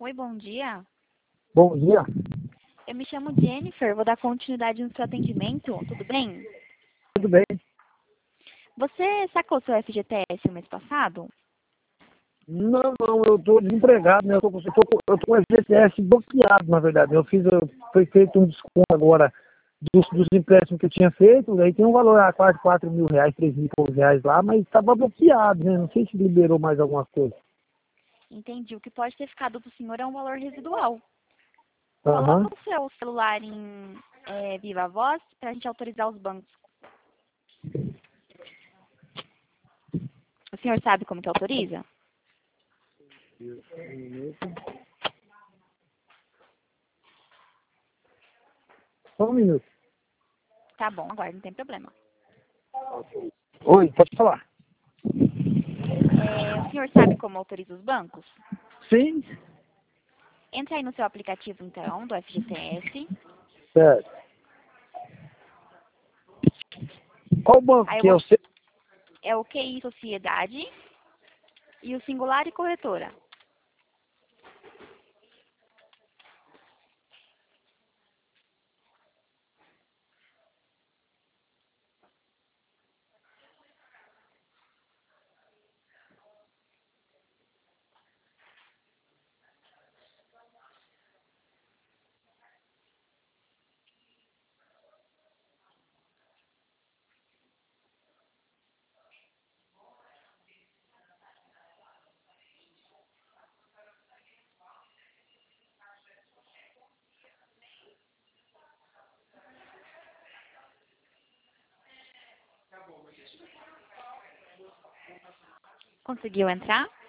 Oi, bom dia. Bom dia. Eu me chamo Jennifer, vou dar continuidade no seu atendimento, tudo bem? Tudo bem? Você sacou seu FGTS no mês passado? Não, eu tô desempregado, né? Eu tô com o FGTS bloqueado, na verdade. Foi feito um desconto agora dos empréstimos que eu tinha feito, aí tem um valor quase 4 mil reais, 3 mil e poucos reais lá, mas estava bloqueado, né? Não sei se liberou mais alguma coisa. Entendi. O que pode ter ficado do senhor é um valor residual. Aham. Coloca o seu celular em viva voz para a gente autorizar os bancos. O senhor sabe como que autoriza? Só um minuto. Tá bom, agora não tem problema. Oi, pode falar. O senhor sabe como autoriza os bancos? Sim. Entra aí no seu aplicativo, então, do FGTS. Certo. Qual banco Aí eu que é vou, o seu? é o QI Sociedade e o Singular e Corretora. Conseguiu entrar?